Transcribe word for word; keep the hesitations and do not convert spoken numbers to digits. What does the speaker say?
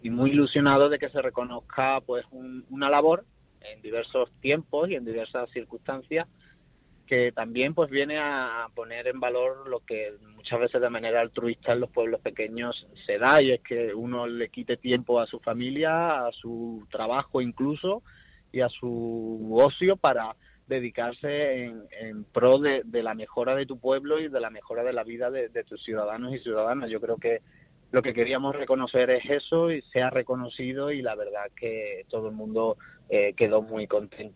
y muy ilusionado de que se reconozca pues un, una labor en diversos tiempos y en diversas circunstancias que también pues viene a poner en valor lo que muchas veces de manera altruista en los pueblos pequeños se da, y es que uno le quite tiempo a su familia, a su trabajo incluso, y a su ocio para dedicarse en, en pro de, de la mejora de tu pueblo y de la mejora de la vida de, de tus ciudadanos y ciudadanas. Yo creo que lo que queríamos reconocer es eso, y se ha reconocido, y la verdad que todo el mundo eh, quedó muy contento